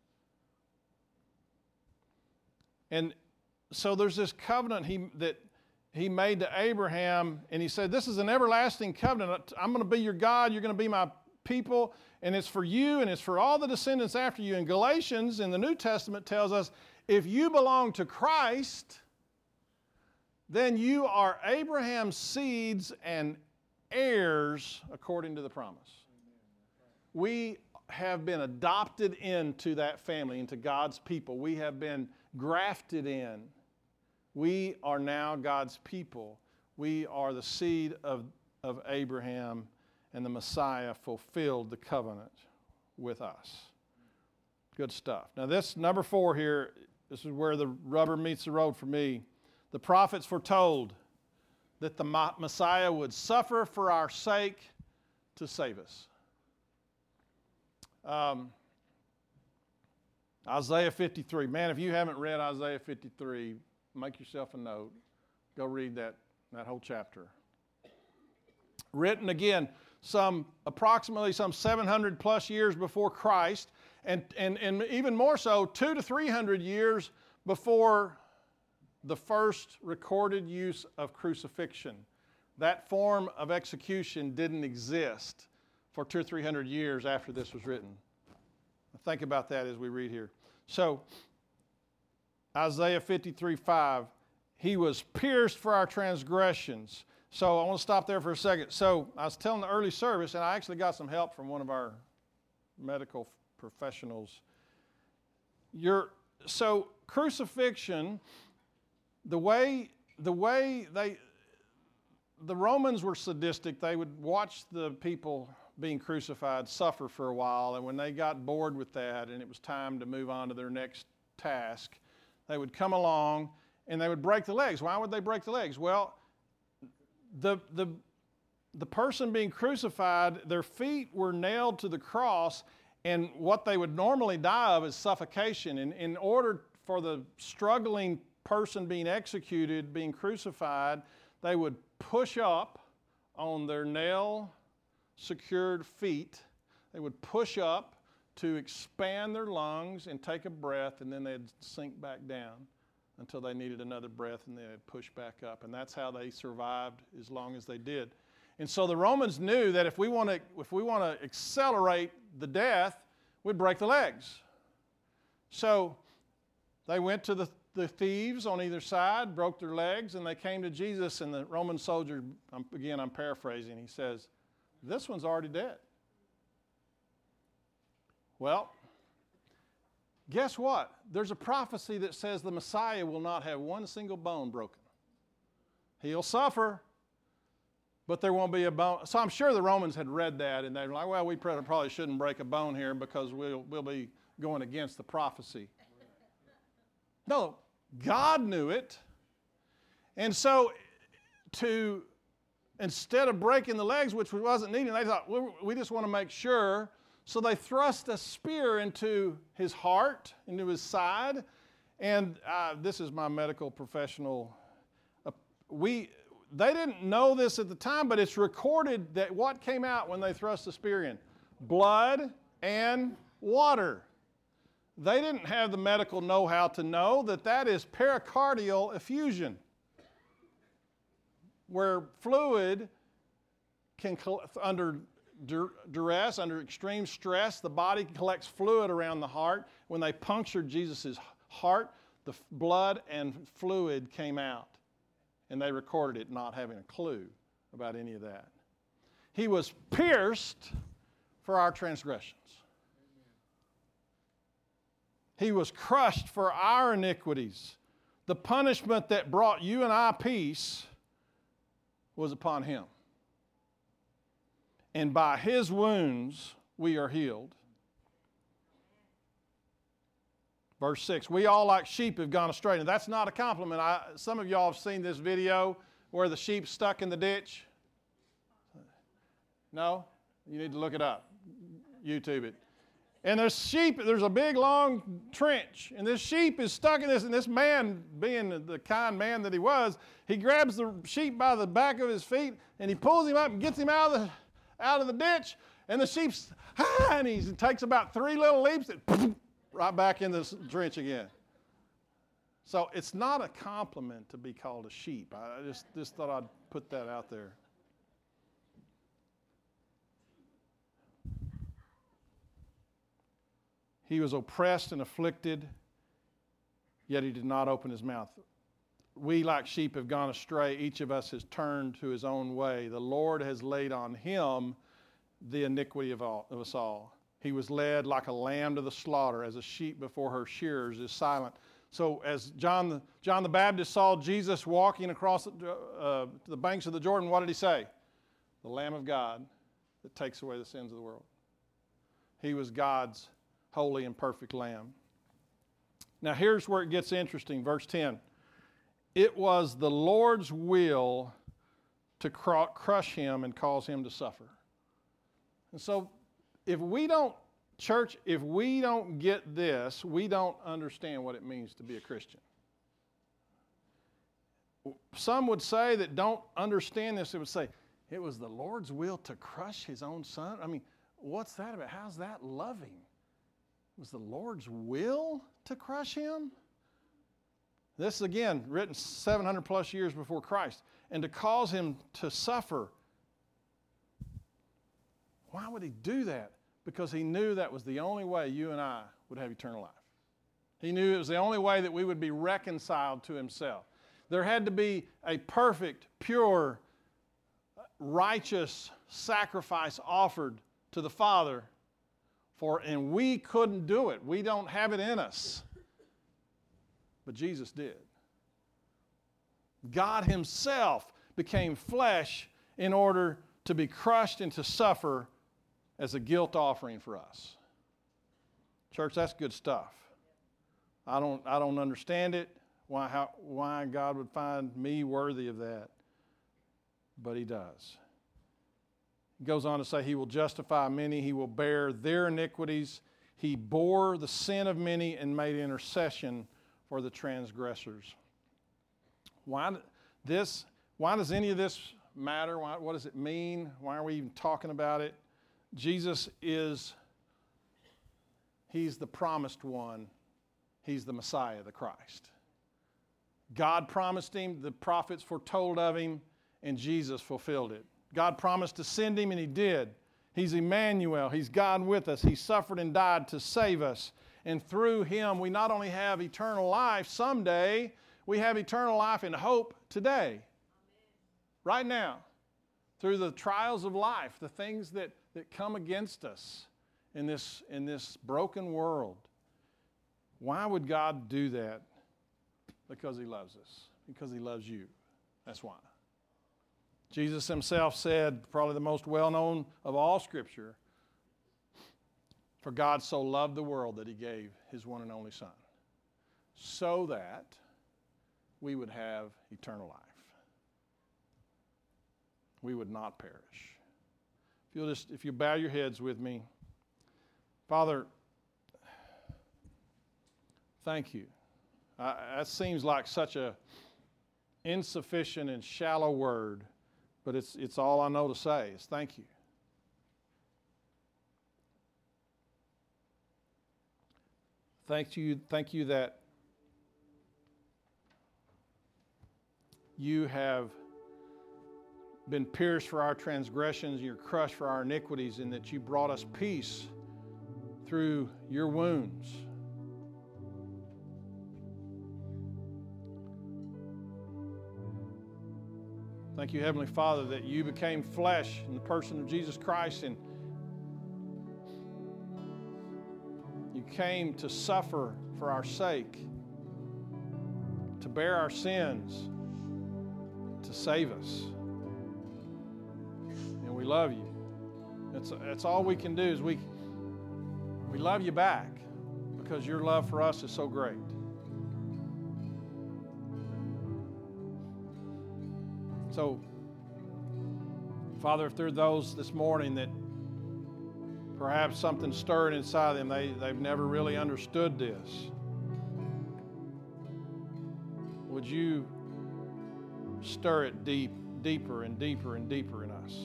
And so there's this covenant he, that he made to Abraham, and he said, this is an everlasting covenant. I'm going to be your God, you're going to be my people, and it's for you, and it's for all the descendants after you. And Galatians in the New Testament tells us, if you belong to Christ, then you are Abraham's seeds and heirs according to the promise. We have been adopted into that family, into God's people. We have been grafted in. We are now God's people. We are the seed of, of Abraham, and the Messiah fulfilled the covenant with us. Good stuff. Now this, number four here, this is where the rubber meets the road for me. The prophets foretold that the Messiah would suffer for our sake to save us. Um, Isaiah fifty-three. Man, if you haven't read Isaiah fifty-three, make yourself a note. Go read that, that whole chapter. Written again, some approximately some seven hundred plus years before Christ, and, and, and even more so, two to three hundred years before the first recorded use of crucifixion. That form of execution didn't exist for two or three hundred years after this was written. Think about that as we read here. So, Isaiah fifty-three five, he was pierced for our transgressions. So I want to stop there for a second. So I was telling the early service, and I actually got some help from one of our medical professionals. You're, so crucifixion, the way the way they, the Romans were sadistic. They would watch the people being crucified suffer for a while, and when they got bored with that and it was time to move on to their next task, they would come along and they would break the legs. Why would they break the legs? Well, the the the person being crucified, their feet were nailed to the cross, and what they would normally die of is suffocation. And in order for the struggling person being executed, being crucified, they would push up on their nail-secured feet. They would push up to expand their lungs and take a breath, and then they'd sink back down until they needed another breath, and they'd push back up. And that's how they survived as long as they did. And so the Romans knew that if we want to if we want to accelerate the death, we'd break the legs. So they went to the, the thieves on either side, broke their legs, and they came to Jesus, and the Roman soldier, um, again, I'm paraphrasing, he says, "This one's already dead." Well, guess what? There's a prophecy that says the Messiah will not have one single bone broken. He'll suffer, but there won't be a bone. So I'm sure the Romans had read that, and they were like, well, we probably shouldn't break a bone here because we'll, we'll be going against the prophecy. No, God knew it. And so to, instead of breaking the legs, which wasn't needed, they thought, well, we just want to make sure. So they thrust a spear into his heart, into his side. And uh, this is my medical professional. Uh, we, they didn't know this at the time, but it's recorded that what came out when they thrust the spear in? Blood and water. They didn't have the medical know-how to know that that is pericardial effusion, where fluid can, under duress, under extreme stress, the body collects fluid around the heart. When they punctured Jesus' heart, the blood and fluid came out. And they recorded it not having a clue about any of that. He was pierced for our transgressions. He was crushed for our iniquities. The punishment that brought you and I peace was upon him. And by his wounds we are healed. Verse six, we all like sheep have gone astray. And that's not a compliment. I, some of y'all have seen this video where the sheep's stuck in the ditch. No? You need to look it up. YouTube it. And there's sheep, there's a big long trench, and this sheep is stuck in this, and this man, being the kind man that he was, he grabs the sheep by the back of his feet, and he pulls him up and gets him out of the out of the ditch, and the sheep's, ah, and he takes about three little leaps and right back in the trench again. So it's not a compliment to be called a sheep. I just, just thought I'd put that out there. He was oppressed and afflicted, yet he did not open his mouth. We, like sheep, have gone astray. Each of us has turned to his own way. The Lord has laid on him the iniquity of, all, of us all. He was led like a lamb to the slaughter, as a sheep before her shearers is silent. So as John the, John the Baptist saw Jesus walking across the, uh, the banks of the Jordan, what did he say? The Lamb of God that takes away the sins of the world. He was God's holy and perfect Lamb. Now here's where it gets interesting, verse ten. It was the Lord's will to crush him and cause him to suffer. And so if we don't, church, if we don't get this, we don't understand what it means to be a Christian. Some would say that don't understand this. They would say, it was the Lord's will to crush his own son? I mean, what's that about? How's that loving? It was the Lord's will to crush him? This, again, written seven hundred plus years before Christ. And to cause him to suffer. Why would he do that? Because he knew that was the only way you and I would have eternal life. He knew it was the only way that we would be reconciled to himself. There had to be a perfect, pure, righteous sacrifice offered to the Father, for, and we couldn't do it. We don't have it in us. But Jesus did. God himself became flesh in order to be crushed and to suffer as a guilt offering for us. Church, that's good stuff. I don't, I don't understand it, why, how, why God would find me worthy of that, but he does. He goes on to say he will justify many, he will bear their iniquities. He bore the sin of many and made intercession for the transgressors. Why, this, why does any of this matter? Why, what does it mean? Why are we even talking about it? Jesus is, he's the promised one. He's the Messiah, the Christ. God promised him, the prophets foretold of him, and Jesus fulfilled it. God promised to send him, and he did. He's Emmanuel. He's God with us. He suffered and died to save us. And through him, we not only have eternal life someday, we have eternal life and hope today. Amen. Right now. Through the trials of life, the things that, that come against us in this, in this broken world. Why would God do that? Because he loves us. Because he loves you. That's why. Jesus himself said, probably the most well-known of all Scripture, for God so loved the world that he gave his one and only Son, so that we would have eternal life. We would not perish. If you'll just, if you bow your heads with me, Father, thank you. Uh, that seems like such a insufficient and shallow word, but it's it's all I know to say is thank you. Thank you, thank you that you have been pierced for our transgressions, you're crushed for our iniquities, and that you brought us peace through your wounds. Thank you, Heavenly Father, that you became flesh in the person of Jesus Christ, and you came to suffer for our sake, to bear our sins, to save us. And we love you. That's, that's all we can do is we, we love you back because your love for us is so great. So, Father, if there are those this morning that perhaps something stirred inside them, they, they've never really understood this, would you stir it deep, deeper and deeper and deeper in us?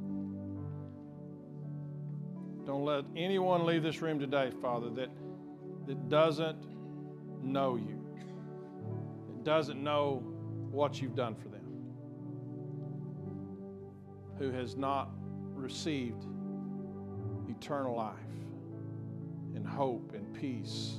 Don't let anyone leave this room today, Father, that, that doesn't know you, that doesn't know what you've done for them, who has not received eternal life and hope and peace.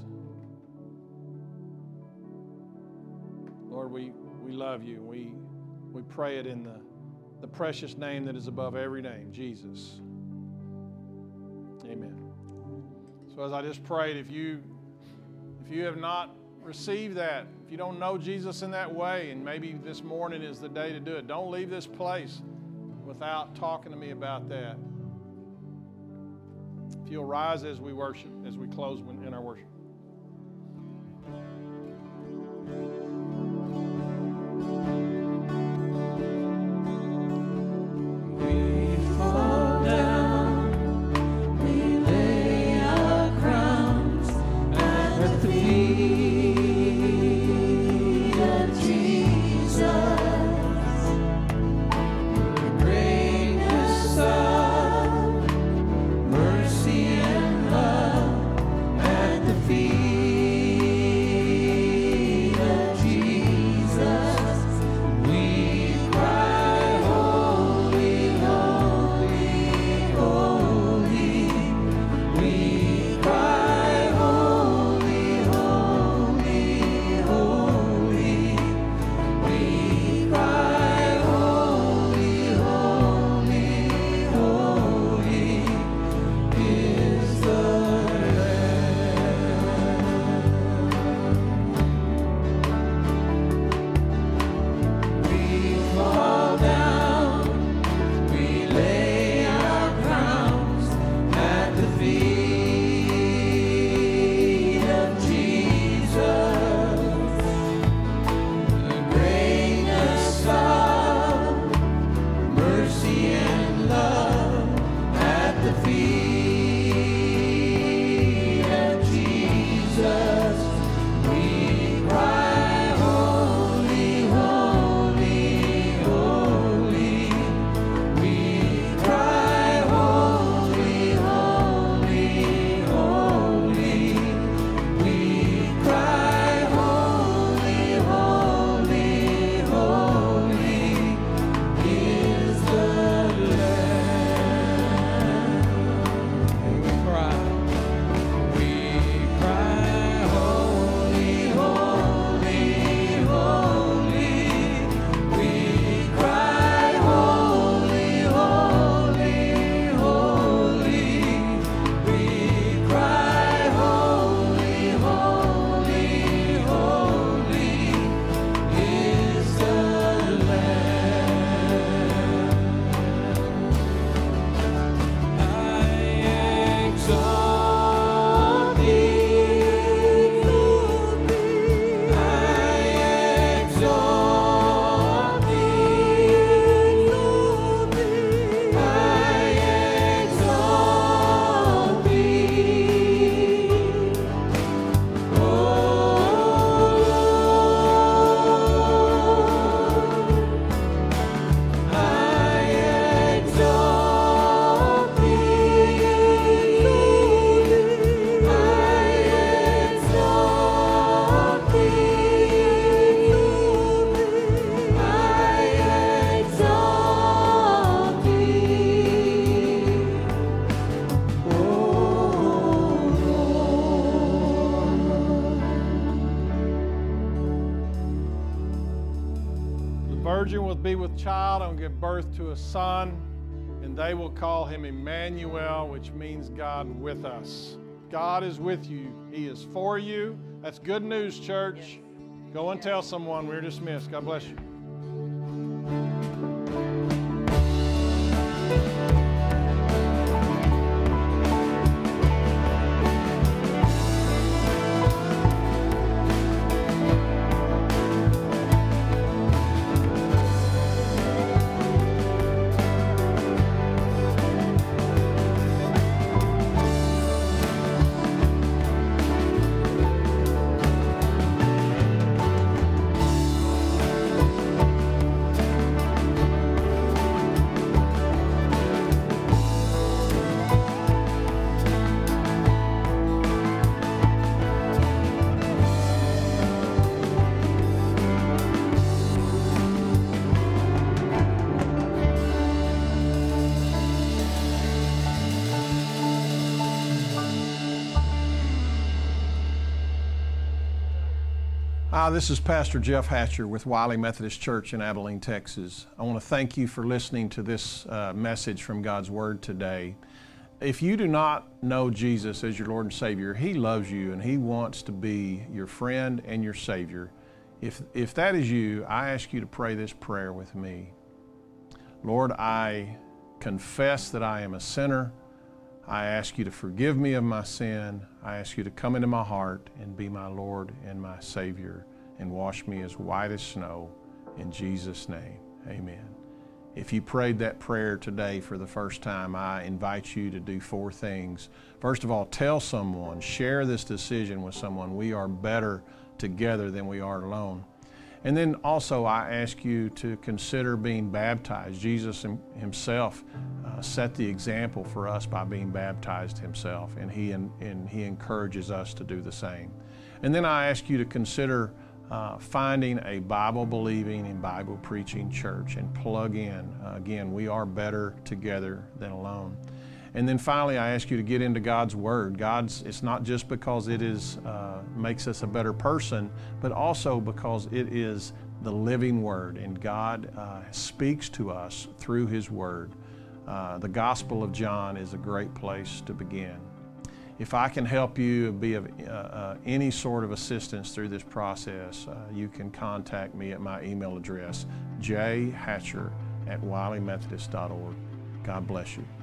Lord, we, we love you. We, we pray it in the, the precious name that is above every name, Jesus. Amen. So as I just prayed, if you, if you have not received that, if you don't know Jesus in that way, and maybe this morning is the day to do it, don't leave this place without talking to me about that. If you'll rise as we worship, as we close in our worship. Mercy and love at the feet. be with child and give birth to a son, and they will call him Emmanuel, which means God with us. God is with you. He is for you. That's good news, church. Go and tell someone. We're dismissed. God bless you. Hi, this is Pastor Jeff Hatcher with Wiley Methodist Church in Abilene, Texas. I want to thank you for listening to this uh, message from God's Word today. If you do not know Jesus as your Lord and Savior, He loves you and He wants to be your friend and your Savior. If, if that is you, I ask you to pray this prayer with me. Lord, I confess that I am a sinner. I ask you to forgive me of my sin. I ask you to come into my heart and be my Lord and my Savior and wash me as white as snow. In Jesus' name, amen. If you prayed that prayer today for the first time, I invite you to do four things. First of all, tell someone, share this decision with someone. We are better together than we are alone. And then also I ask you to consider being baptized. Jesus himself uh, set the example for us by being baptized himself, and he, and he encourages us to do the same. And then I ask you to consider uh, finding a Bible-believing and Bible-preaching church and plug in. Uh, again, we are better together than alone. And then finally, I ask you to get into God's Word. God's, it's not just because it is uh, makes us a better person, but also because it is the living Word, and God uh, speaks to us through His Word. Uh, the Gospel of John is a great place to begin. If I can help you be of uh, uh, any sort of assistance through this process, uh, you can contact me at my email address, j hatcher at wiley methodist dot org. God bless you.